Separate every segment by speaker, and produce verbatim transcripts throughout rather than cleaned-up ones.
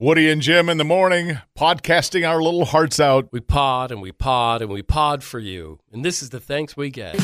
Speaker 1: Woody and Jim in the morning, podcasting our little hearts out.
Speaker 2: We pod and we pod and we pod for you. And this is the thanks we get.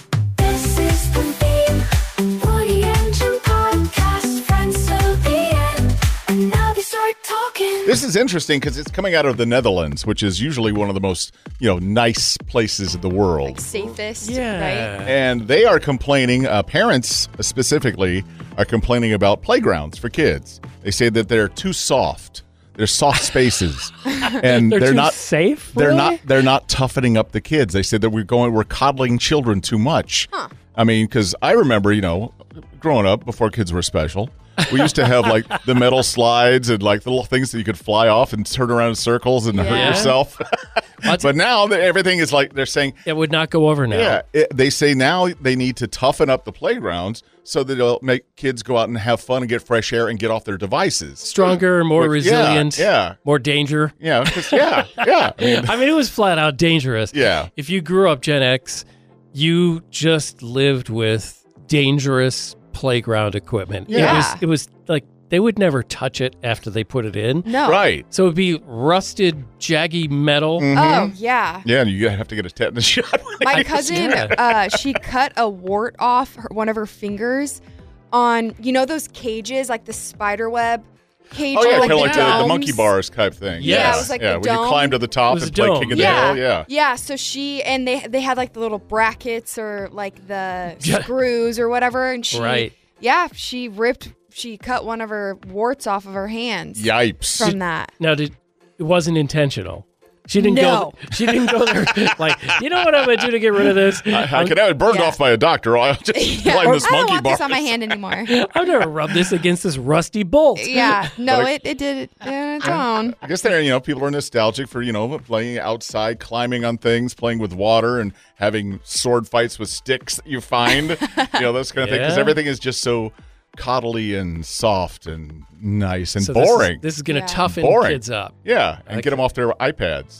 Speaker 3: This is the theme, Woody and Jim podcast, friends till the end, and now they start talking.
Speaker 1: This is interesting because it's coming out of the Netherlands, which is usually one of the most, you know, nice places in the world.
Speaker 4: Like safest,
Speaker 2: Yeah.
Speaker 4: right?
Speaker 1: And they are complaining, uh, parents specifically, are complaining about playgrounds for kids. They say that they're too soft. They're soft spaces, and
Speaker 5: They're,
Speaker 1: they're,
Speaker 5: too
Speaker 1: not.
Speaker 5: safe.
Speaker 1: They're
Speaker 5: really?
Speaker 1: not. They're not toughening up the kids. They said that we're going. We're coddling children too much.
Speaker 4: Huh.
Speaker 1: I mean, because I remember, you know, growing up before kids were special, we used to have like the metal slides and like the little things that you could fly off and turn around in circles and hurt
Speaker 4: Yeah.
Speaker 1: yourself. But now that everything is like they're saying,
Speaker 2: It would not go over now.
Speaker 1: yeah, it, they say now they need to toughen up the playgrounds so that it'll make kids go out and have fun and get fresh air and get off their devices.
Speaker 2: Stronger, more
Speaker 1: Which- yeah,
Speaker 2: resilient,
Speaker 1: yeah.
Speaker 2: more danger.
Speaker 1: Yeah, 'cause- yeah, yeah. I mean,
Speaker 2: I mean, it was flat out dangerous.
Speaker 1: yeah.
Speaker 2: If you grew up Gen X, you just lived with dangerous playground equipment.
Speaker 4: Yeah.
Speaker 2: It was, it was like they would never touch it after they put it in.
Speaker 4: No.
Speaker 1: Right.
Speaker 2: So it'd be rusted, jaggy metal.
Speaker 4: Oh, yeah.
Speaker 1: Yeah, and you have to get a tetanus shot.
Speaker 4: My cousin, uh, she cut a wart off her, one of her fingers on, you know, those cages, like the spider web cage,
Speaker 1: Oh, yeah,
Speaker 4: like
Speaker 1: kind of
Speaker 4: the
Speaker 1: like the, the
Speaker 4: domes?
Speaker 1: monkey bars type thing.
Speaker 2: Yeah,
Speaker 1: yeah
Speaker 2: it was
Speaker 4: like
Speaker 1: yeah,
Speaker 4: the
Speaker 1: when you
Speaker 4: dome.
Speaker 1: climb to the
Speaker 2: It
Speaker 1: top
Speaker 2: was
Speaker 1: and
Speaker 2: a
Speaker 1: play
Speaker 2: dome.
Speaker 1: King of
Speaker 4: Yeah.
Speaker 1: the Hill. Yeah.
Speaker 4: Yeah, so she, and they they had like the little brackets or like the
Speaker 2: Yeah.
Speaker 4: screws or whatever, and she,
Speaker 2: Right.
Speaker 4: yeah, she ripped, she cut one of her warts off of her hands
Speaker 1: Yipes.
Speaker 4: from that.
Speaker 2: Now, did, it wasn't intentional. She didn't
Speaker 4: No.
Speaker 2: go. She didn't go there like, you know what I'm gonna do to get rid of this?
Speaker 1: I, I could have it burned
Speaker 4: Yeah.
Speaker 1: off by a doctor. I'll just climb this
Speaker 4: I don't
Speaker 1: monkey
Speaker 4: want
Speaker 1: bar.
Speaker 4: this on my hand anymore.
Speaker 2: I've never rubbed this against this rusty bolt.
Speaker 4: Yeah, no,
Speaker 1: But I-
Speaker 4: it, it did it on its own.
Speaker 1: I guess there, you know, people are nostalgic for, you know, playing outside, climbing on things, playing with water, and having sword fights with sticks that you find, you know, those kind of things. Because
Speaker 2: Yeah.
Speaker 1: everything is just so coddly and soft and nice and
Speaker 2: So this is-
Speaker 1: boring.
Speaker 2: This is, going to
Speaker 4: Yeah.
Speaker 2: toughen
Speaker 1: Boring.
Speaker 2: kids up.
Speaker 1: yeah, and
Speaker 2: like
Speaker 1: get them off their iPads.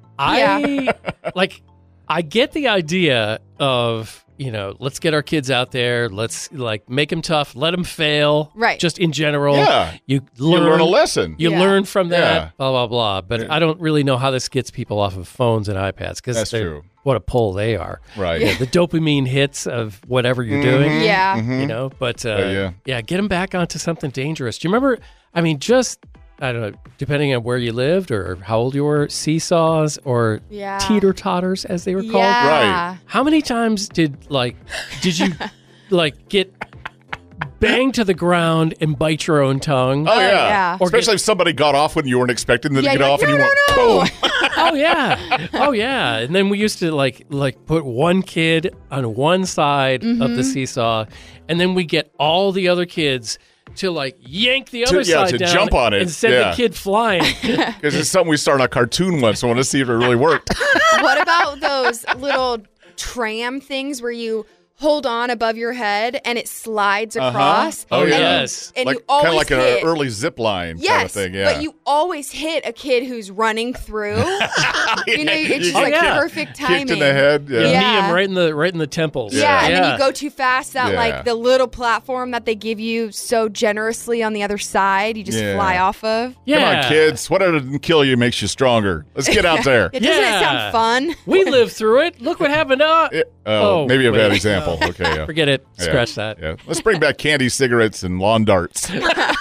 Speaker 2: I like I get the idea of, you know, let's get our kids out there, let's like make them tough, let them fail.
Speaker 4: Right.
Speaker 2: Just in general.
Speaker 1: Yeah.
Speaker 2: You
Speaker 1: You
Speaker 2: learn,
Speaker 1: learn a lesson.
Speaker 2: You
Speaker 4: Yeah.
Speaker 2: learn from that,
Speaker 1: Yeah.
Speaker 2: blah blah blah. But
Speaker 1: Yeah.
Speaker 2: I don't really know how this gets people off of phones and iPads because
Speaker 1: That's true.
Speaker 2: What a pull they are.
Speaker 1: Right.
Speaker 2: Yeah, the dopamine hits of whatever you're doing.
Speaker 4: Yeah.
Speaker 2: You know, but uh,
Speaker 1: Yeah, yeah.
Speaker 2: yeah, get them back onto something dangerous. Do you remember? I mean, just I don't know, depending on where you lived or how old you were, seesaws or
Speaker 4: Yeah.
Speaker 2: teeter totters, as they were called.
Speaker 4: Yeah.
Speaker 1: Right.
Speaker 2: How many times did like did you like get banged to the ground and bite your own tongue?
Speaker 1: Oh, yeah.
Speaker 4: yeah.
Speaker 2: Or
Speaker 1: Especially if somebody got off when you weren't expecting them
Speaker 4: Yeah,
Speaker 1: to get
Speaker 4: you're
Speaker 1: off
Speaker 4: like,
Speaker 1: and you
Speaker 4: "No,
Speaker 1: went,
Speaker 4: no, no."
Speaker 1: boom.
Speaker 2: Oh yeah, oh yeah. And then we used to like like put one kid on one side of
Speaker 4: Mm-hmm.
Speaker 2: the seesaw, and then we get all the other kids to like yank the other
Speaker 1: yeah,
Speaker 2: side
Speaker 1: to
Speaker 2: down
Speaker 1: jump on it.
Speaker 2: and send
Speaker 1: Yeah.
Speaker 2: the kid flying.
Speaker 1: Because it's something we started a cartoon once. So I want to see if it really worked.
Speaker 4: What about those little tram things where you hold on above your head and it slides across?
Speaker 1: Oh,
Speaker 4: and,
Speaker 1: yeah.
Speaker 2: Yes.
Speaker 4: And
Speaker 1: like,
Speaker 4: you always
Speaker 1: kind of like
Speaker 4: hit.
Speaker 1: an early zip line
Speaker 4: Yes,
Speaker 1: kind of thing. Yeah.
Speaker 4: but you always hit a kid who's running through. You know, it's just
Speaker 1: You
Speaker 4: like
Speaker 2: get kicked-
Speaker 4: perfect timing.
Speaker 1: kicked in the head. Yeah.
Speaker 2: You knee
Speaker 4: Yeah.
Speaker 2: him right in the right in the temples.
Speaker 4: Yeah, and then
Speaker 2: Yeah.
Speaker 4: you go too fast. That
Speaker 1: Yeah.
Speaker 4: like the little platform that they give you so generously on the other side, you just
Speaker 1: Yeah.
Speaker 4: fly off of.
Speaker 2: Yeah.
Speaker 1: Come on, kids. Whatever didn't kill you makes you stronger. Let's get out there.
Speaker 4: Yeah, doesn't
Speaker 2: Yeah.
Speaker 4: it sound fun?
Speaker 2: We lived through it. Look what happened. Uh,
Speaker 1: It- oh,
Speaker 2: Oh,
Speaker 1: maybe a bad
Speaker 2: wait.
Speaker 1: example. Okay, yeah.
Speaker 2: Forget it.
Speaker 1: Yeah.
Speaker 2: Scratch that.
Speaker 1: Yeah. Let's bring back candy, cigarettes, and lawn darts.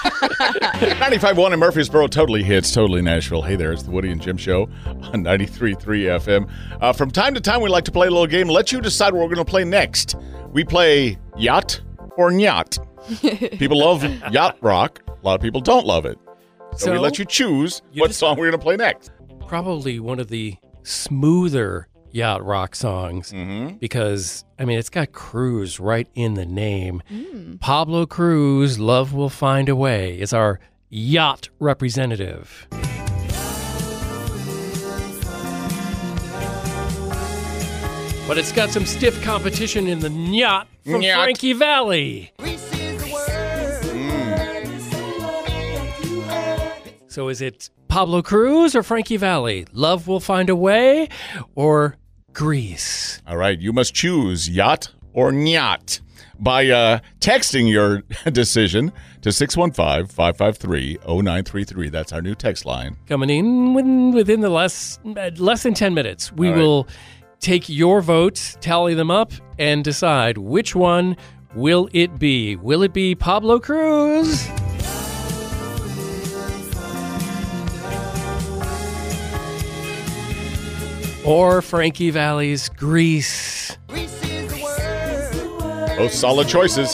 Speaker 1: ninety-five point one in Murfreesboro, totally hits, totally Nashville. Hey there, it's the Woody and Jim Show on ninety-three point three F M. Uh, from time to time, we like to play a little game. Let you decide what we're going to play next. We play Yacht or Nyat. People love yacht rock. A lot of people don't love it. So, we
Speaker 2: So,
Speaker 1: let you choose
Speaker 2: you
Speaker 1: what
Speaker 2: just-
Speaker 1: song we're going to play next.
Speaker 2: Probably one of the smoother yacht rock songs
Speaker 1: Mm-hmm.
Speaker 2: because I mean it's got Cruz right in the name. Pablo Cruz, "Love Will Find a Way" is our yacht representative. But it's got some stiff competition in the yacht from
Speaker 1: Nyat.
Speaker 2: Frankie Valli. So is it Pablo Cruz or Frankie Valli? "Love Will Find a Way" or Grease?
Speaker 1: All right, you must choose yacht or nyat. by uh, texting your decision to six one five, five five three, zero nine three three. That's our new text line.
Speaker 2: Coming in within, within the less, less than ten minutes. We
Speaker 1: All right.
Speaker 2: will take your votes, tally them up, and decide which one will it be. Will it be Pablo Cruz? Or Frankie Valli's Grease?
Speaker 1: Both solid choices.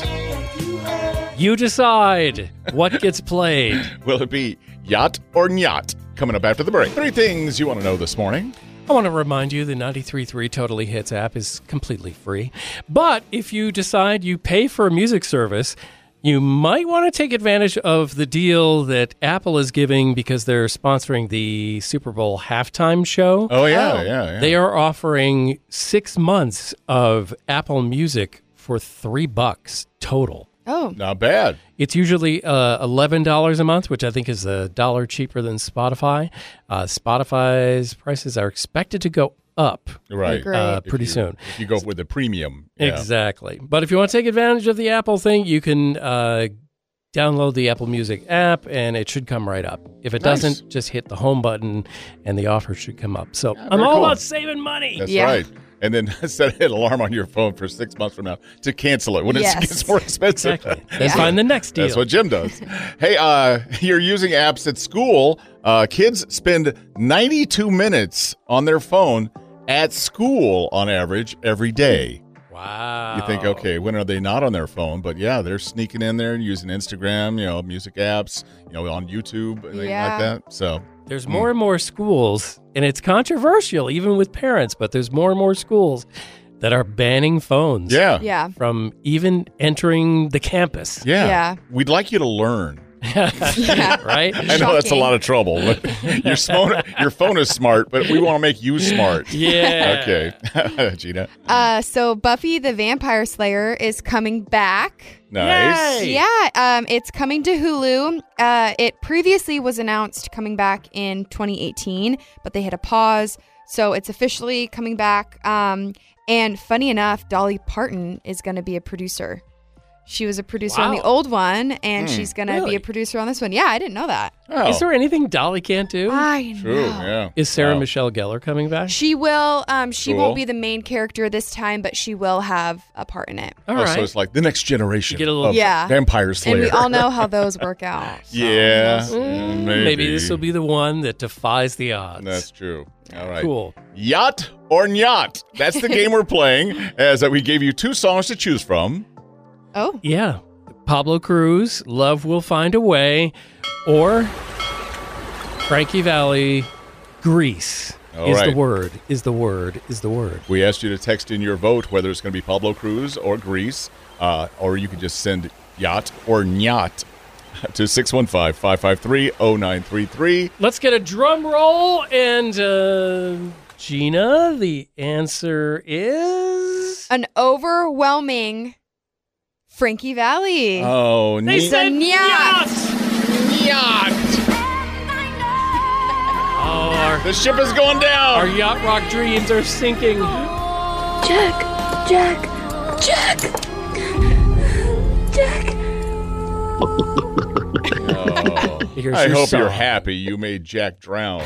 Speaker 2: You decide what gets played.
Speaker 1: Will it be yacht or nyat? Coming up after the break. Three things you want to know this morning.
Speaker 2: I want to remind you the ninety-three point three Totally Hits app is completely free. But if you decide you pay for a music service, you might want to take advantage of the deal that Apple is giving because they're sponsoring the Super Bowl halftime show.
Speaker 1: Oh, yeah, yeah, yeah.
Speaker 2: They are offering six months of Apple Music for three bucks total.
Speaker 4: Oh,
Speaker 1: Not bad.
Speaker 2: It's usually uh, eleven dollars a month, which I think is a dollar cheaper than Spotify. Uh, Spotify's prices are expected to go up
Speaker 1: Right.
Speaker 4: Great.
Speaker 2: uh,
Speaker 1: If
Speaker 2: pretty
Speaker 1: you-
Speaker 2: soon.
Speaker 1: If you go with the premium. Yeah.
Speaker 2: Exactly. But if you want to take advantage of the Apple thing, you can uh, download the Apple Music app, and it should come right up. If it
Speaker 1: Nice.
Speaker 2: doesn't, just hit the home button, and the offer should come up. So I'm
Speaker 1: very
Speaker 2: all
Speaker 1: cool.
Speaker 2: about saving money.
Speaker 1: That's
Speaker 4: Yeah.
Speaker 1: right. And then set an alarm on your phone for six months from now to cancel it when
Speaker 4: Yes.
Speaker 1: it gets more expensive.
Speaker 2: Exactly. Then find the next deal.
Speaker 1: That's what Jim does. Hey, uh, you're using apps at school. Uh, kids spend ninety-two minutes on their phone at school on average every day.
Speaker 2: Wow.
Speaker 1: You think, okay, when are they not on their phone? But yeah, they're sneaking in there and using Instagram, you know, music apps, you know, on YouTube and things
Speaker 4: Yeah.
Speaker 1: like that. So
Speaker 2: There's more and more schools, and it's controversial even with parents, but there's more and more schools that are banning phones
Speaker 1: yeah,
Speaker 4: yeah.
Speaker 2: from even entering the campus.
Speaker 1: yeah,
Speaker 4: Yeah.
Speaker 1: We'd like you to learn.
Speaker 4: Yeah.
Speaker 2: Right?
Speaker 1: I know that's a
Speaker 4: Shocking.
Speaker 1: lot of trouble. But your phone, your phone is smart, but we want to make you smart.
Speaker 2: Yeah.
Speaker 1: Okay, Gina.
Speaker 4: Uh, so Buffy the Vampire Slayer is coming back.
Speaker 1: Nice.
Speaker 2: Yay.
Speaker 4: Yeah, um, it's coming to Hulu. Uh, it previously was announced coming back in twenty eighteen, but they had a pause. So it's officially coming back. Um, and funny enough, Dolly Parton is going to be a producer. She was a producer on
Speaker 2: Wow.
Speaker 4: the old one, and
Speaker 1: Hmm.
Speaker 4: she's going to
Speaker 2: Really?
Speaker 4: be a producer on this one. Yeah, I didn't know that.
Speaker 1: Oh,
Speaker 2: Is there anything Dolly can't do?
Speaker 4: I
Speaker 1: true.
Speaker 4: know.
Speaker 1: Yeah.
Speaker 2: Is Sarah
Speaker 1: Wow.
Speaker 2: Michelle Gellar coming back?
Speaker 4: She will. Um, she
Speaker 1: Cool.
Speaker 4: won't be the main character this time, but she will have a part in it.
Speaker 2: All
Speaker 1: Oh,
Speaker 2: right.
Speaker 1: so it's like the next generation
Speaker 2: You get a little-
Speaker 1: of
Speaker 4: Yeah.
Speaker 1: Vampire Slayer.
Speaker 4: And we all know how those work out. so
Speaker 1: Yeah,
Speaker 4: we'll see.
Speaker 1: yeah,
Speaker 2: maybe.
Speaker 1: maybe.
Speaker 2: this will be the one that defies the odds.
Speaker 1: That's true. All right.
Speaker 2: Cool.
Speaker 1: Yacht or Nyat? That's the game we're playing. As that we gave you two songs to choose from.
Speaker 4: Oh,
Speaker 2: Yeah. Pablo Cruz, Love Will Find a Way, or Frankie Valli, Grease
Speaker 1: All
Speaker 2: is
Speaker 1: right.
Speaker 2: the word, is the word, is the word.
Speaker 1: We asked you to text in your vote whether it's going to be Pablo Cruz or Grease, uh, or you could just send Yacht or Nyat to six one five, five five three, zero nine three three.
Speaker 2: Let's get a drum roll. And uh, Gina, the answer is...
Speaker 4: an overwhelming Frankie Valli.
Speaker 1: Oh,
Speaker 2: They
Speaker 1: neat.
Speaker 2: said
Speaker 4: Nyat.
Speaker 1: Yacht.
Speaker 2: Oh, our,
Speaker 1: The ship is going down.
Speaker 2: our yacht rock dreams are sinking.
Speaker 3: Jack, Jack, Jack, Jack.
Speaker 1: Oh.
Speaker 2: Here's
Speaker 1: I
Speaker 2: your
Speaker 1: hope you're
Speaker 2: song.
Speaker 1: happy you made Jack drown.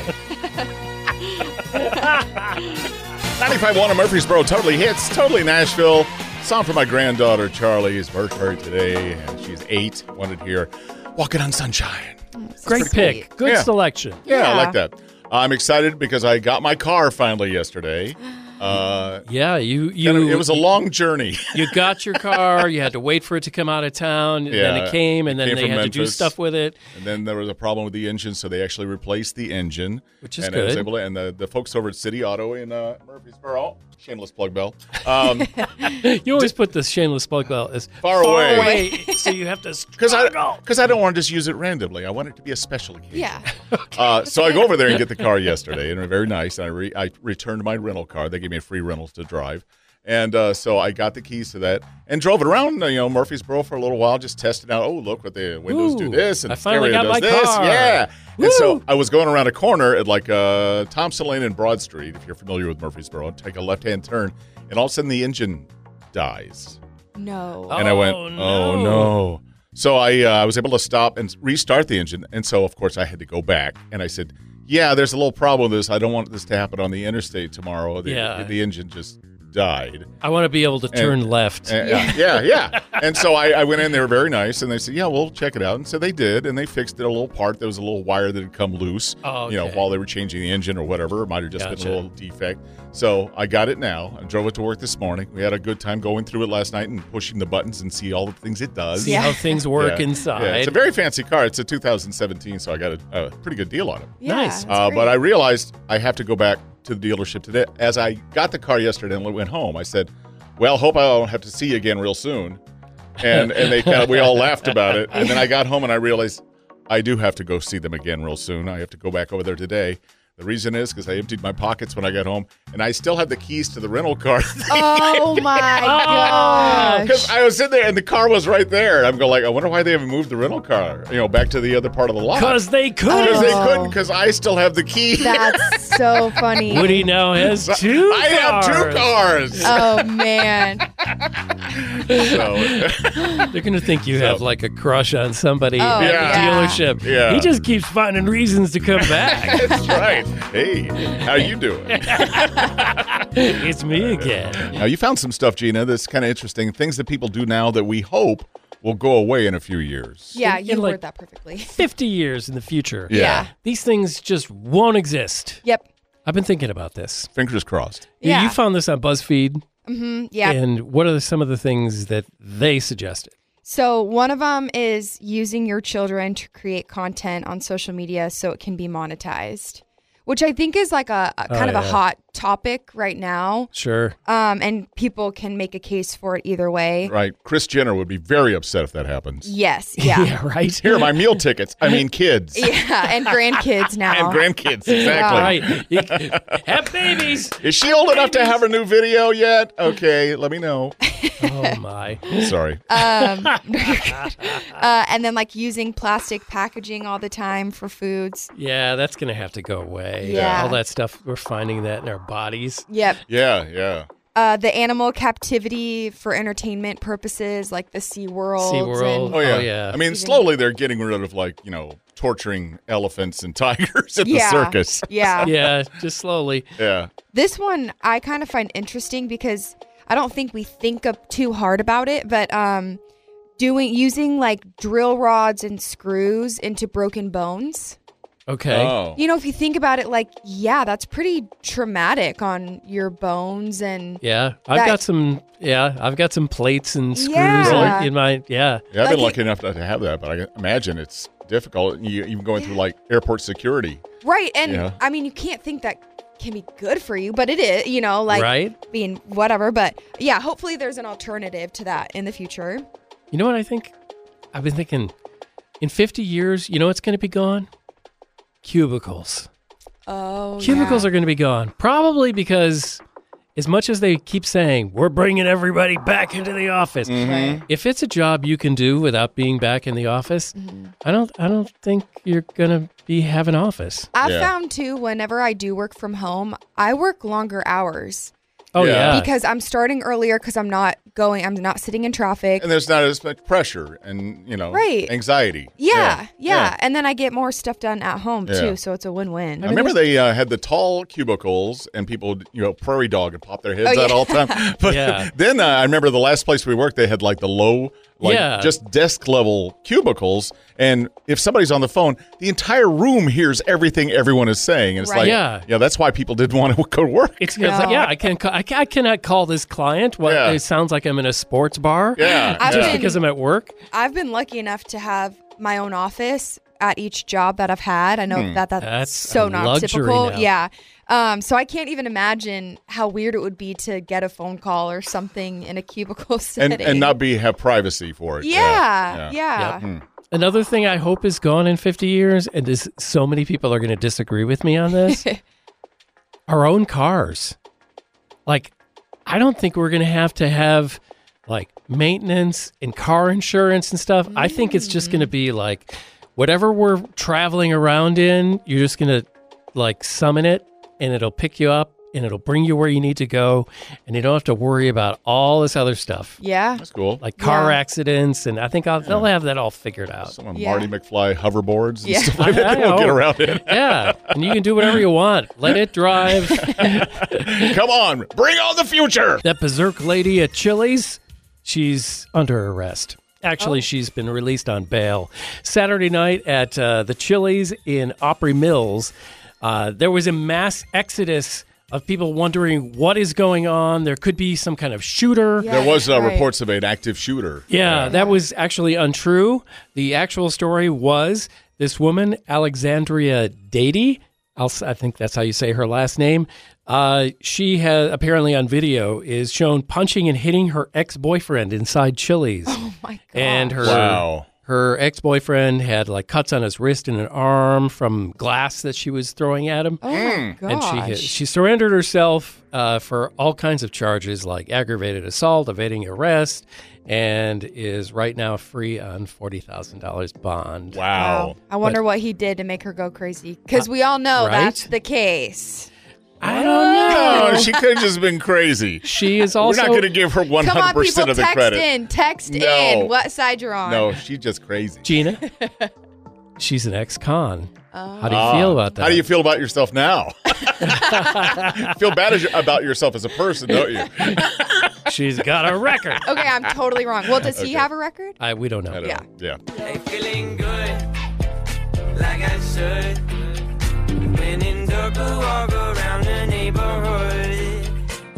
Speaker 1: ninety-five point one in Murfreesboro totally hits, totally Nashville. Song for my granddaughter Charlie's birthday today, and she's eight. Wanted to hear Walking on Sunshine.
Speaker 2: Great
Speaker 4: Sweet.
Speaker 2: pick. Good
Speaker 1: Yeah.
Speaker 2: selection.
Speaker 1: Yeah, I
Speaker 4: Yeah.
Speaker 1: like that. I'm excited because I got my car finally yesterday. Uh,
Speaker 2: Yeah, you you
Speaker 1: and it was a long journey.
Speaker 2: you got your car, you had to wait for it to come out of town, and then
Speaker 1: Yeah,
Speaker 2: it came, and
Speaker 1: it
Speaker 2: then
Speaker 1: came
Speaker 2: they
Speaker 1: from
Speaker 2: had to do
Speaker 1: Memphis.
Speaker 2: stuff with it.
Speaker 1: And then there was a problem with the engine, so they actually replaced the engine.
Speaker 2: Which is
Speaker 1: and I was
Speaker 2: good.
Speaker 1: able to, and the, the folks over at City Auto in uh, Murfreesboro, shameless plug bell, um,
Speaker 2: You always put the shameless plug bell as
Speaker 1: Far away.
Speaker 2: so you have to
Speaker 1: because I
Speaker 2: struggle.
Speaker 1: because I don't want to just use it randomly. I want it to be a special occasion.
Speaker 4: Yeah.
Speaker 1: Uh, so I go over there and get the car yesterday, and it was very nice. And I re- I returned my rental car. They gave me a free rental to drive. And uh, so I got the keys to that and drove it around, you know, Murfreesboro for a little while, just testing out. Oh, look what the windows do
Speaker 2: Ooh,
Speaker 1: this, and
Speaker 2: I
Speaker 1: the
Speaker 2: finally
Speaker 1: stereo
Speaker 2: got
Speaker 1: does
Speaker 2: my
Speaker 1: this.
Speaker 2: car.
Speaker 1: Yeah. And so
Speaker 2: Woo.
Speaker 1: I was going around a corner at like uh, Thompson Lane and Broad Street, if you're familiar with Murfreesboro, take a left-hand turn, and all of a sudden the engine dies.
Speaker 4: No.
Speaker 1: And I went,
Speaker 2: Oh,
Speaker 1: oh,
Speaker 2: no.
Speaker 1: no. So I uh, I was able to stop and restart the engine. And so, of course, I had to go back. And I said, yeah, there's a little problem with this. I don't want this to happen on the interstate tomorrow. The,
Speaker 2: Yeah.
Speaker 1: the engine just died.
Speaker 2: I want to be able to turn
Speaker 1: And-
Speaker 2: left.
Speaker 1: And- yeah, yeah, yeah. And so I, I went in. They were very nice, and they said, "Yeah, we'll check it out." And so they did, and they fixed it. A little part. There was a little wire that had come loose.
Speaker 2: Oh,
Speaker 1: You know,
Speaker 2: okay.
Speaker 1: while they were changing the engine or whatever, it might have just
Speaker 2: Gotcha.
Speaker 1: been a little defect. So I got it now. I drove it to work this morning. We had a good time going through it last night and pushing the buttons and see all the things it does.
Speaker 2: See
Speaker 4: Yeah.
Speaker 2: how things work
Speaker 1: Yeah.
Speaker 2: inside.
Speaker 1: Yeah, it's a very fancy car. It's a two thousand seventeen, so I got a, a pretty good deal on it.
Speaker 4: Yeah,
Speaker 2: Nice.
Speaker 4: that's
Speaker 1: Uh,
Speaker 4: great.
Speaker 1: but I realized I have to go back to the dealership today. As I got the car yesterday and went home, I said, "Well, hope I don't have to see you again real soon." And and they kind of we all laughed about it. And then I got home and I realized I do have to go see them again real soon. I have to go back over there today. The reason is because I emptied my pockets when I got home, and I still have the keys to the rental car.
Speaker 4: Oh my gosh.
Speaker 1: Because I was sitting there and the car was right there. I'm going like, I wonder why they haven't moved the rental car, you know, back to the other part of the lot.
Speaker 2: Because they could.
Speaker 1: Because they
Speaker 4: Oh.
Speaker 1: couldn't. Because I still have the key.
Speaker 4: That's so funny.
Speaker 2: Woody now has two
Speaker 1: I have two cars.
Speaker 4: Oh man.
Speaker 1: So,
Speaker 2: They're going to think you have like a crush on somebody
Speaker 4: Oh,
Speaker 2: at the
Speaker 1: yeah.
Speaker 2: dealership.
Speaker 1: Yeah.
Speaker 2: He just keeps finding reasons to come back.
Speaker 1: that's right. Hey, how you doing?
Speaker 2: It's me again.
Speaker 1: Now, you found some stuff, Gina, that's kind of interesting. Things that people do now that we hope will go away in a few years.
Speaker 4: Yeah,
Speaker 2: In-
Speaker 4: you
Speaker 2: in, like-
Speaker 4: word that perfectly.
Speaker 2: fifty years in the future.
Speaker 1: Yeah.
Speaker 4: Yeah.
Speaker 2: These things just won't exist.
Speaker 4: Yep.
Speaker 2: I've been thinking about this.
Speaker 1: Fingers crossed.
Speaker 2: You-
Speaker 4: Yeah.
Speaker 2: You found this on BuzzFeed.
Speaker 4: hmm Yeah.
Speaker 2: And what are the, some of the things that they suggested?
Speaker 4: So one of them is using your children to create content on social media so it can be monetized, which I think is like a, a kind
Speaker 2: Oh,
Speaker 4: of a
Speaker 2: yeah.
Speaker 4: hot topic right now.
Speaker 2: Sure.
Speaker 4: Um, and people can make a case for it either way.
Speaker 1: Right. Chris Jenner would be very upset if that happens.
Speaker 4: Yes. Yeah.
Speaker 2: right.
Speaker 1: Here are my meal tickets. I mean, kids.
Speaker 4: Yeah. And grandkids now.
Speaker 1: And grandkids. Exactly.
Speaker 2: Right. You- have babies.
Speaker 1: Is she old enough to have a new video yet? Okay, let me know.
Speaker 2: Oh, my.
Speaker 1: Sorry.
Speaker 4: um, uh, and then like using plastic packaging all the time for foods.
Speaker 2: Yeah, that's going to have to go away.
Speaker 4: Yeah.
Speaker 2: All that stuff, we're finding that in our bodies.
Speaker 4: Yep.
Speaker 1: Yeah, yeah.
Speaker 4: Uh, the animal captivity for entertainment purposes, like the SeaWorld.
Speaker 2: SeaWorld.
Speaker 4: and-
Speaker 1: Oh yeah.
Speaker 2: Oh, yeah.
Speaker 1: I mean, slowly they're getting rid of like, you know, torturing elephants and tigers at
Speaker 4: Yeah.
Speaker 1: the circus.
Speaker 4: Yeah.
Speaker 2: Yeah, just slowly.
Speaker 1: Yeah.
Speaker 4: This one I kind of find interesting because I don't think we think of too hard about it, but um, doing using like drill rods and screws into broken bones.
Speaker 2: Okay.
Speaker 1: Oh.
Speaker 4: You know, if you think about it, like, yeah, that's pretty traumatic on your bones and
Speaker 2: Yeah, I've
Speaker 4: That-
Speaker 2: got some. Yeah, I've got some plates and screws
Speaker 4: Yeah.
Speaker 2: in, in my. Yeah,
Speaker 1: Yeah, I've been
Speaker 4: Like
Speaker 1: lucky enough to have that, but I imagine it's difficult. You, even going through like airport security.
Speaker 4: right. And
Speaker 1: Yeah.
Speaker 4: I mean, you can't think that can be good for you, but it is. You know, like
Speaker 2: right.
Speaker 4: being whatever. But yeah, hopefully there's an alternative to that in the future.
Speaker 2: You know what I think? I've been thinking. In fifty years, you know what's going to be gone? Cubicles.
Speaker 4: Oh,
Speaker 2: Cubicles are going to be gone. Probably because, as much as they keep saying, we're bringing everybody back into the office.
Speaker 4: Right.
Speaker 2: If it's a job you can do without being back in the office, I don't. I don't think you're going to be have an office.
Speaker 4: I've
Speaker 1: Yeah.
Speaker 4: found too, whenever I do work from home, I work longer hours
Speaker 2: Oh
Speaker 1: Yeah.
Speaker 2: yeah.
Speaker 4: because I'm starting earlier because I'm not going, I'm not sitting in traffic.
Speaker 1: And there's not as much pressure and, you know,
Speaker 4: Right.
Speaker 1: anxiety.
Speaker 4: Yeah, yeah, And then I get more stuff done at home
Speaker 1: Yeah.
Speaker 4: too, so it's a win-win.
Speaker 1: I remember they uh, had the tall cubicles and people, would, you know, prairie dog and pop their heads
Speaker 4: Oh,
Speaker 1: out
Speaker 4: yeah.
Speaker 1: all the time. But
Speaker 2: Yeah.
Speaker 1: then uh, I remember the last place we worked, they had like the low, like
Speaker 2: Yeah.
Speaker 1: just desk level cubicles. And if somebody's on the phone, the entire room hears everything everyone is saying. And it's
Speaker 4: Right.
Speaker 1: like,
Speaker 2: Yeah.
Speaker 1: yeah, that's why people didn't want to go to work.
Speaker 2: It's, it's like,
Speaker 4: No.
Speaker 2: yeah, I can ca- I, ca- I cannot call this client. What
Speaker 1: Yeah.
Speaker 2: it sounds like I'm in a sports bar.
Speaker 1: Yeah.
Speaker 4: I've
Speaker 2: just
Speaker 1: yeah.
Speaker 4: been-
Speaker 2: because I'm at work.
Speaker 4: I've been lucky enough to have my own office at each job that I've had. I know
Speaker 1: Hmm.
Speaker 4: that that's,
Speaker 2: That's
Speaker 4: so
Speaker 2: a
Speaker 4: not
Speaker 2: luxury
Speaker 4: typical.
Speaker 2: now.
Speaker 4: Yeah. Um, so I can't even imagine how weird it would be to get a phone call or something in a cubicle setting.
Speaker 1: and and not be have privacy for it.
Speaker 4: Yeah, yeah.
Speaker 2: Yep. Another thing I hope is gone in fifty years, and this, so many people are going to disagree with me on this, our own cars. Like, I don't think we're going to have to have like maintenance and car insurance and stuff. I think it's just going to be like whatever we're traveling around in, you're just going to like summon it and it'll pick you up and it'll bring you where you need to go, and you don't have to worry about all this other stuff.
Speaker 4: Yeah.
Speaker 1: That's cool.
Speaker 2: Like car
Speaker 4: Yeah.
Speaker 2: accidents, and I think I'll, they'll have that all figured out.
Speaker 1: Some of
Speaker 4: Yeah.
Speaker 1: Marty McFly hoverboards and
Speaker 4: Yeah.
Speaker 1: stuff like
Speaker 2: I
Speaker 1: that. They'll
Speaker 2: know.
Speaker 1: get around in.
Speaker 2: Yeah, and you can do whatever you want. Let it drive.
Speaker 1: Come on, bring on the future.
Speaker 2: That berserk lady at Chili's, she's under arrest. Actually,
Speaker 4: Oh.
Speaker 2: she's been released on bail. Saturday night at uh, the Chili's in Opry Mills, uh, there was a mass exodus of people wondering what is going on. There could be some kind of shooter.
Speaker 4: Yeah.
Speaker 1: There was uh,
Speaker 4: Right.
Speaker 1: reports of an active shooter.
Speaker 2: Yeah, that was actually untrue. The actual story was this woman, Alexandria Dady, I'll, s- I think that's how you say her last name. Uh, she has apparently on video is shown punching and hitting her ex-boyfriend inside Chili's.
Speaker 4: Oh my god.
Speaker 2: And her
Speaker 1: Wow.
Speaker 2: her ex-boyfriend had like cuts on his wrist and an arm from glass that she was throwing at him.
Speaker 4: Oh my gosh.
Speaker 2: And she hit, she surrendered herself uh, for all kinds of charges like aggravated assault, evading arrest, and is right now free on forty thousand dollars bond.
Speaker 1: Wow.
Speaker 4: I wonder what he did to make her go crazy. Because we all know
Speaker 2: right?
Speaker 4: that's the case.
Speaker 2: I don't know.
Speaker 1: No, she could have just been crazy.
Speaker 2: She is
Speaker 1: We're
Speaker 2: also
Speaker 1: not going to give her one
Speaker 4: Come on,
Speaker 1: hundred percent
Speaker 4: people,
Speaker 1: of the
Speaker 4: text
Speaker 1: credit.
Speaker 4: in. Text
Speaker 1: No.
Speaker 4: in what side you're on.
Speaker 1: No, she's just crazy.
Speaker 2: Gina. She's an ex-con.
Speaker 4: Oh.
Speaker 2: How do you
Speaker 1: Ah,
Speaker 2: feel about that?
Speaker 1: How do you feel about yourself now? Feel bad as, about yourself as a person, don't you?
Speaker 2: She's got a record.
Speaker 4: Okay, I'm totally wrong. Well, does
Speaker 1: Okay.
Speaker 4: he have a record?
Speaker 2: I, we don't know.
Speaker 1: I don't
Speaker 4: Yeah.
Speaker 1: know. Yeah.
Speaker 5: Hey, feeling good, like I should. When in dark, I walk around the neighborhood.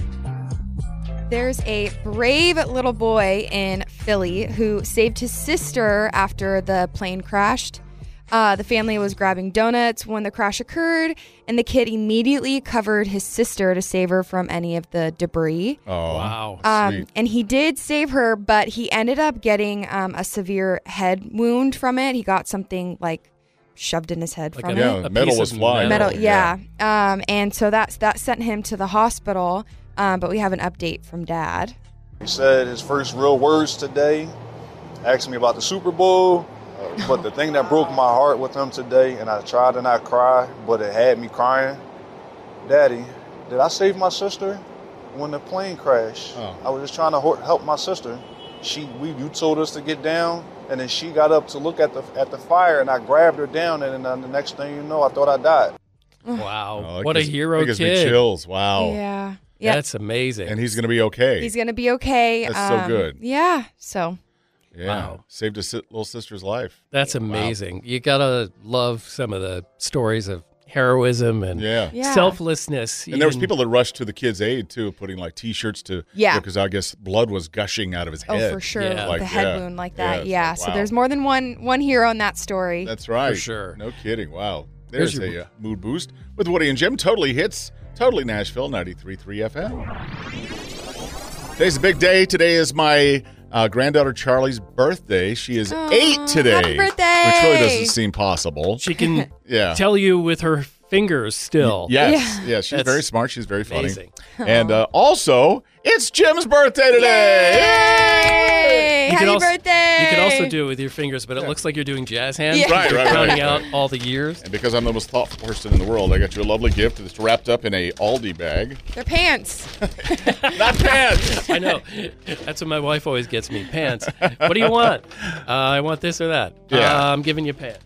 Speaker 4: There's a brave little boy in Philly who saved his sister after the plane crashed. Uh, the family was grabbing donuts when the crash occurred, and the kid immediately covered his sister to save her from any of the debris.
Speaker 1: Oh,
Speaker 2: Wow.
Speaker 4: Um,
Speaker 1: sweet.
Speaker 4: and he did save her, but he ended up getting um, a severe head wound from it. He got something like shoved in his head
Speaker 2: Like
Speaker 4: from
Speaker 2: a-
Speaker 4: it.
Speaker 1: Yeah,
Speaker 2: a
Speaker 1: metal
Speaker 2: piece
Speaker 1: was
Speaker 2: of
Speaker 1: flying.
Speaker 4: Metal,
Speaker 1: Oh,
Speaker 4: yeah. Um, and so that's that sent him to the hospital. Um, but we have an update from Dad.
Speaker 6: He said his first real words today, asked me about the Super Bowl. Uh, but the thing that broke my heart with him today, and I tried to not cry, but it had me crying. Daddy, did I save my sister when the plane crashed?
Speaker 1: Oh.
Speaker 6: I was just trying to ho- help my sister. She, we, you told us to get down, and then she got up to look at the at the fire, and I grabbed her down, and then the next thing you know, I thought I died.
Speaker 2: Wow.
Speaker 1: Oh, that
Speaker 2: what a
Speaker 1: gives-
Speaker 2: hero
Speaker 1: that gives me
Speaker 2: kid.
Speaker 1: chills. Wow.
Speaker 4: Yeah. Yeah.
Speaker 2: That's amazing.
Speaker 1: And he's going to be okay.
Speaker 4: He's going to be okay.
Speaker 1: That's so good.
Speaker 4: Yeah. So,
Speaker 1: yeah.
Speaker 2: Wow.
Speaker 1: Saved his si- little sister's life.
Speaker 2: That's amazing. You gotta love some of the stories of heroism and
Speaker 1: Yeah.
Speaker 4: yeah.
Speaker 2: selflessness.
Speaker 1: And there was
Speaker 2: even-
Speaker 1: people that rushed to the kid's aid too, putting like T-shirts to
Speaker 4: Yeah.
Speaker 1: because I guess blood was gushing out of his
Speaker 4: Oh,
Speaker 1: head.
Speaker 4: for sure.
Speaker 2: Yeah.
Speaker 1: Like,
Speaker 4: the head
Speaker 1: yeah.
Speaker 4: wound like
Speaker 1: Yeah,
Speaker 4: that.
Speaker 1: it's
Speaker 4: Yeah.
Speaker 1: like,
Speaker 4: So
Speaker 1: wow.
Speaker 4: there's more than one one hero in that story.
Speaker 1: That's right.
Speaker 2: sure.
Speaker 1: No kidding. Wow. There's
Speaker 2: There's your-
Speaker 1: a uh, mood boost with Woody and Jim. Totally hits. Totally Nashville. ninety-three point three F M. Today's a big day. Today is my uh, granddaughter Charlie's birthday. She is
Speaker 4: Aw,
Speaker 1: eight today.
Speaker 4: happy birthday!
Speaker 1: Which really doesn't seem possible.
Speaker 2: She can
Speaker 1: Yeah.
Speaker 2: tell you with her fingers still.
Speaker 1: Yes.
Speaker 4: Yeah.
Speaker 1: Yeah. She's
Speaker 2: That's
Speaker 1: very smart. She's very funny.
Speaker 2: amazing.
Speaker 1: And uh, also, it's Jim's birthday today.
Speaker 4: Yay!
Speaker 2: You
Speaker 4: Happy
Speaker 2: can also,
Speaker 4: birthday!
Speaker 2: You can also do it with your fingers, but it looks like you're doing jazz hands.
Speaker 4: Yeah.
Speaker 1: Right, right, right,
Speaker 2: Counting
Speaker 1: right.
Speaker 2: out all the years.
Speaker 1: And because I'm the most thoughtful person in the world, I got you a lovely gift that's wrapped up in a Aldi bag.
Speaker 4: Their pants.
Speaker 1: Not pants.
Speaker 2: I know. That's what my wife always gets me, pants. What do you want? Uh, I want this or that.
Speaker 1: Yeah.
Speaker 2: Uh, I'm giving you pants.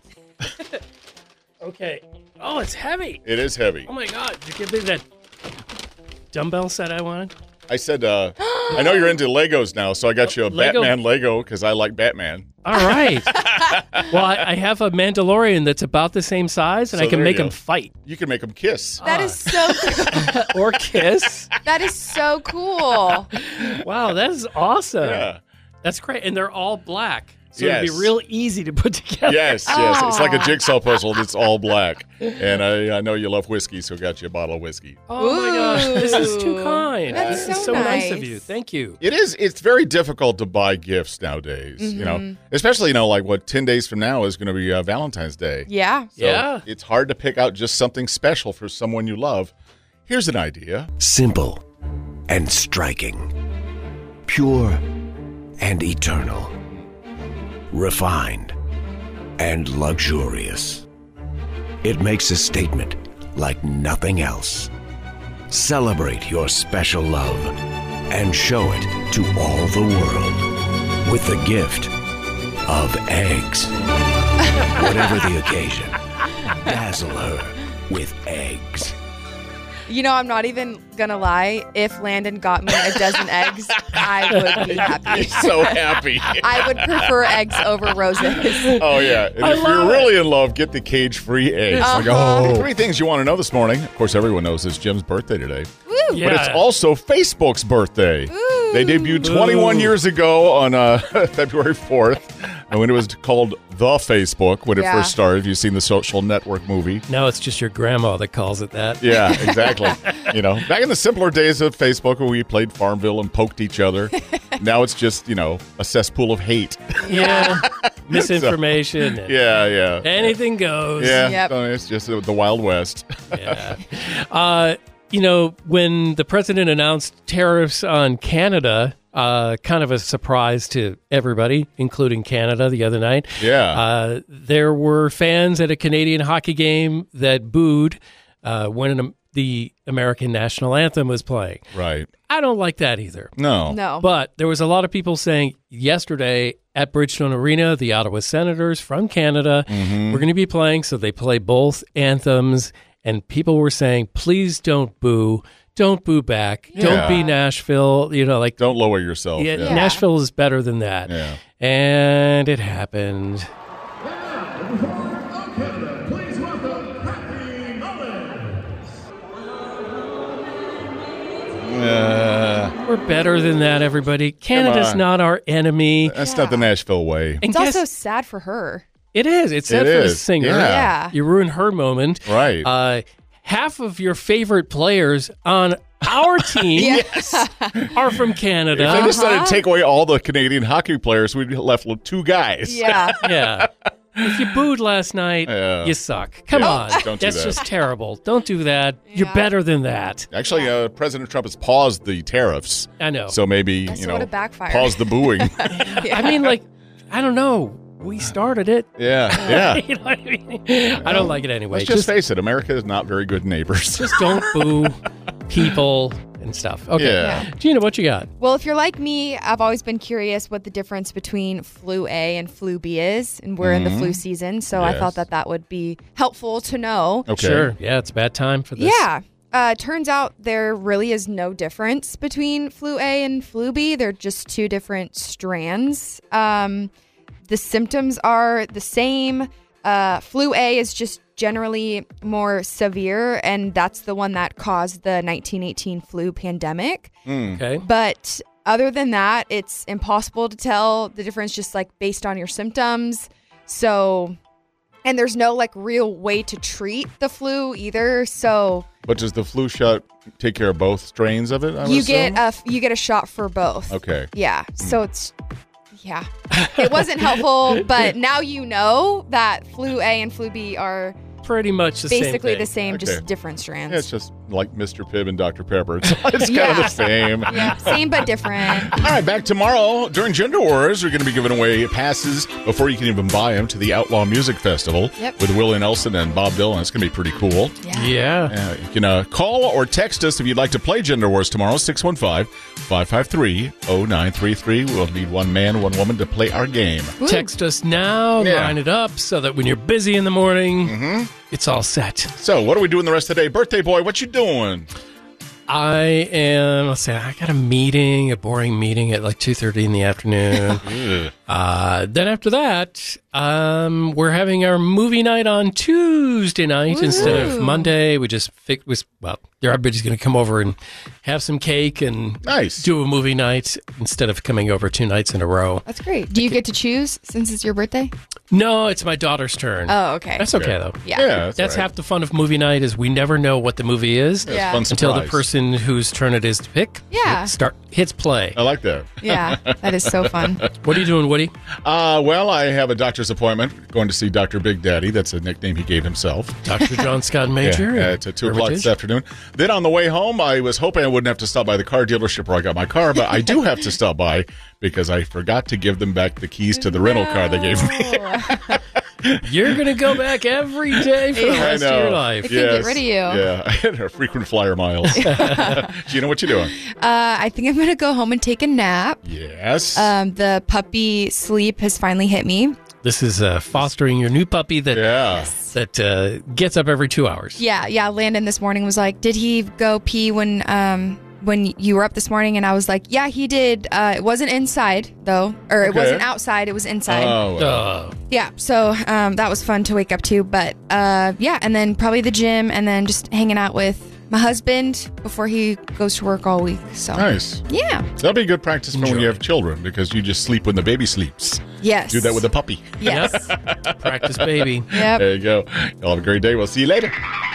Speaker 2: Okay. Oh, it's heavy.
Speaker 1: It is heavy.
Speaker 2: Oh, my God. Did you give me that dumbbell set I wanted?
Speaker 1: I said, uh, I know you're into Legos now, so I got you a
Speaker 2: Lego-
Speaker 1: Batman Lego because I like Batman.
Speaker 2: All right. Well, I, I have a Mandalorian that's about the same size, and
Speaker 1: So
Speaker 2: I can
Speaker 1: there
Speaker 2: make
Speaker 1: you
Speaker 2: him
Speaker 1: go.
Speaker 2: fight
Speaker 1: You can make them kiss.
Speaker 4: That is so cool.
Speaker 2: or kiss.
Speaker 4: That is so cool.
Speaker 2: Wow, that is awesome.
Speaker 1: Yeah.
Speaker 2: That's great. And they're all black. So it'd
Speaker 1: Yes.
Speaker 2: be real easy to put together.
Speaker 1: Yes, yes. It's like a
Speaker 4: Aw.
Speaker 1: jigsaw puzzle that's all black. And I, I know you love whiskey, so got you a bottle of whiskey.
Speaker 2: Oh my gosh, this is too
Speaker 4: Ooh.
Speaker 2: kind.
Speaker 4: That's
Speaker 2: this is
Speaker 4: so
Speaker 2: so nice. of
Speaker 4: nice.
Speaker 2: you. Thank you.
Speaker 1: It is. It's very difficult to buy gifts nowadays. You know, especially you know, like what ten days from now is going to be uh, Valentine's Day.
Speaker 4: Yeah.
Speaker 1: So
Speaker 2: Yeah.
Speaker 1: it's hard to pick out just something special for someone you love. Here's an idea.
Speaker 7: Simple and striking. Pure and eternal. Refined and luxurious. It makes a statement like nothing else. Celebrate your special love and show it to all the world with the gift of eggs. Whatever the occasion, dazzle her with eggs.
Speaker 4: You know, I'm not even gonna lie. If Landon got me a dozen eggs, I would be happy.
Speaker 1: So happy.
Speaker 4: I would prefer eggs over roses.
Speaker 1: Oh, yeah. And if you're really in love, get the cage-free eggs. Like,
Speaker 4: Uh-huh.
Speaker 1: oh. Three things you want to know this morning. Of course, everyone knows it's Jim's birthday today.
Speaker 4: Woo!
Speaker 2: Yeah.
Speaker 1: But it's also Facebook's birthday. They debuted twenty-one
Speaker 2: Ooh.
Speaker 1: years ago on uh, February fourth, and when it was called The Facebook when it
Speaker 4: Yeah.
Speaker 1: first started. Have you seen the social network movie?
Speaker 2: No, it's just your grandma that calls it that.
Speaker 1: Yeah, exactly. You know, back in the simpler days of Facebook when we played Farmville and poked each other, now it's just, you know, a cesspool of hate.
Speaker 2: Yeah. Misinformation. and
Speaker 1: Yeah, yeah.
Speaker 2: Anything goes.
Speaker 1: Yeah,
Speaker 4: Yep.
Speaker 1: so it's just the Wild West.
Speaker 2: Yeah. Uh, you know, when the president announced tariffs on Canada, uh, kind of a surprise to everybody, including Canada, the other night.
Speaker 1: Yeah.
Speaker 2: Uh, there were fans at a Canadian hockey game that booed uh, when an, the American national anthem was playing.
Speaker 1: Right.
Speaker 2: I don't like that either.
Speaker 1: No.
Speaker 4: No.
Speaker 2: But there was a lot of people saying yesterday at Bridgestone Arena, the Ottawa Senators from Canada were going to be playing, so they play both anthems. And people were saying, please don't boo. Don't boo back.
Speaker 1: Yeah.
Speaker 2: Don't be Nashville. You know, like,
Speaker 1: Don't lower yourself.
Speaker 2: yeah,
Speaker 1: Yeah.
Speaker 2: Nashville is better than that.
Speaker 1: Yeah.
Speaker 2: And it happened.
Speaker 1: Uh,
Speaker 2: We're better than that, everybody. Canada's
Speaker 1: on.
Speaker 2: not our enemy.
Speaker 1: that's not the Nashville way.
Speaker 2: And
Speaker 4: It's
Speaker 2: guess-
Speaker 4: also sad for her.
Speaker 2: it is. It's sad
Speaker 1: It
Speaker 2: for the
Speaker 1: is.
Speaker 2: singer.
Speaker 1: Yeah.
Speaker 4: Yeah.
Speaker 2: You ruined her moment.
Speaker 1: Right.
Speaker 2: Uh, half of your favorite players on our team are from Canada.
Speaker 1: If they decided
Speaker 4: Uh-huh.
Speaker 1: to take away all the Canadian hockey players, we'd be left with two guys.
Speaker 4: Yeah.
Speaker 2: Yeah. If you booed last night,
Speaker 1: Yeah.
Speaker 2: you suck. Come
Speaker 1: Yeah,
Speaker 2: on.
Speaker 1: don't do
Speaker 2: That's
Speaker 1: that.
Speaker 2: just terrible. Don't do that. You're
Speaker 4: Yeah.
Speaker 2: better than that.
Speaker 1: Actually, uh, President Trump has paused the tariffs.
Speaker 2: I know.
Speaker 1: So maybe,
Speaker 4: So
Speaker 1: you know,
Speaker 4: would've backfired.
Speaker 1: pause the booing.
Speaker 2: I mean, like, I don't know. We started it.
Speaker 1: yeah, yeah.
Speaker 2: You know what I mean? I don't like it anyway.
Speaker 1: Let's just, face it, America is not very good neighbors.
Speaker 2: just don't boo people and stuff. Okay.
Speaker 1: Yeah.
Speaker 2: Gina, what you got?
Speaker 4: Well, if you're like me, I've always been curious what the difference between flu A and flu B is, and we're in the flu season, so I
Speaker 1: Yes.
Speaker 4: thought that that would be helpful to know.
Speaker 1: Okay.
Speaker 2: Sure. Yeah, it's a bad time for this.
Speaker 4: Yeah. Uh, turns out there really is no difference between flu A and flu B. They're just two different strands. Um, the symptoms are the same. Uh, flu A is just generally more severe, and that's the one that caused the nineteen eighteen flu pandemic.
Speaker 2: Okay.
Speaker 4: But other than that, it's impossible to tell the difference just like based on your symptoms. So, and there's no like real way to treat the flu either. So
Speaker 1: But does the flu shot take care of both strains of it? I would
Speaker 4: you
Speaker 1: assume?
Speaker 4: get a f- you get a shot for both.
Speaker 1: Okay.
Speaker 4: Yeah. So it's yeah. It wasn't helpful, but now you know that flu A and flu B are
Speaker 2: Pretty much the same
Speaker 4: basically
Speaker 2: thing.
Speaker 4: the same,
Speaker 1: Okay.
Speaker 4: just different strands.
Speaker 1: Yeah, it's just like Mister Pibb and Doctor Pepper. It's, it's kind of
Speaker 4: Yeah.
Speaker 1: the same.
Speaker 4: yeah, same but different.
Speaker 1: All right, back tomorrow during Gender Wars, we're going to be giving away passes before you can even buy them to the Outlaw Music Festival
Speaker 4: Yep.
Speaker 1: with Willie Nelson and Bob Dylan. It's going to be pretty cool.
Speaker 2: Yeah.
Speaker 1: Uh, you can uh, call or text us if you'd like to play Gender Wars tomorrow, six one five, five five three, zero nine three three. We'll need one man, one woman to play our game.
Speaker 2: Text us now,
Speaker 1: Yeah.
Speaker 2: line it up so that when you're busy in the morning, it's all set.
Speaker 1: So, what are we doing the rest of the day? Birthday boy, what you doing?
Speaker 2: I am, let's say, I got a meeting, a boring meeting at like two thirty in the afternoon.
Speaker 1: Ugh.
Speaker 2: uh, then after that, um, we're having our movie night on Tuesday night instead of
Speaker 4: Woohoo.
Speaker 2: Monday. We just fixed, was, well, everybody's going to come over and have some cake and
Speaker 1: Nice.
Speaker 2: do a movie night instead of coming over two nights in a row.
Speaker 4: That's great. Do you get to choose since it's your birthday?
Speaker 2: No, it's my daughter's turn.
Speaker 4: Oh, okay.
Speaker 2: That's okay, though.
Speaker 4: yeah.
Speaker 1: Yeah, that's,
Speaker 2: That's
Speaker 1: right.
Speaker 2: half the fun of movie night is we never know what the movie is
Speaker 4: Yeah.
Speaker 1: Fun
Speaker 2: until the
Speaker 1: surprise.
Speaker 2: person whose turn it is to pick
Speaker 4: Yeah.
Speaker 2: start hits play.
Speaker 1: I like that.
Speaker 4: Yeah, that is so fun.
Speaker 2: What are you doing, Woody?
Speaker 1: Uh, well, I have a doctor's appointment going to see Doctor Big Daddy. That's a nickname he gave himself.
Speaker 2: Doctor John Scott Major?
Speaker 1: Yeah, it's at two o'clock
Speaker 2: Hermitage?
Speaker 1: this afternoon. Then on the way home, I was hoping I wouldn't have to stop by the car dealership where I got my car, but I do have to stop by because I forgot to give them back the keys to the rental car they gave me.
Speaker 2: You're going to go back every day for the
Speaker 4: Yeah.
Speaker 2: rest
Speaker 1: I
Speaker 2: of
Speaker 1: know.
Speaker 2: your life.
Speaker 4: They can't get rid of you.
Speaker 1: Yeah, I had a frequent flyer miles. Gina, what you doing?
Speaker 4: Uh, I think I'm going to go home and take a nap.
Speaker 1: Yes.
Speaker 4: Um, the puppy sleep has finally hit me.
Speaker 2: This is uh, fostering your new puppy that
Speaker 1: yeah.
Speaker 2: that uh, gets up every two hours.
Speaker 4: Yeah, yeah. Landon this morning was like, "Did he go pee when um when you were up this morning?" And I was like, "Yeah, he did. Uh, it wasn't inside though, or it
Speaker 1: Okay.
Speaker 4: wasn't outside. It was inside."
Speaker 1: Oh, well.
Speaker 2: Uh,
Speaker 4: Yeah. So um, that was fun to wake up to. But uh, yeah, and then probably the gym, and then just hanging out with my husband before he goes to work all week. So
Speaker 1: Nice.
Speaker 4: yeah.
Speaker 1: That'll be good practice for when
Speaker 2: Enjoy.
Speaker 1: you have children because you just sleep when the baby sleeps.
Speaker 4: Yes.
Speaker 1: Do that with a puppy.
Speaker 4: Yes.
Speaker 2: Practice baby.
Speaker 4: Yep.
Speaker 1: There you go. Y'all have a great day. We'll see you later.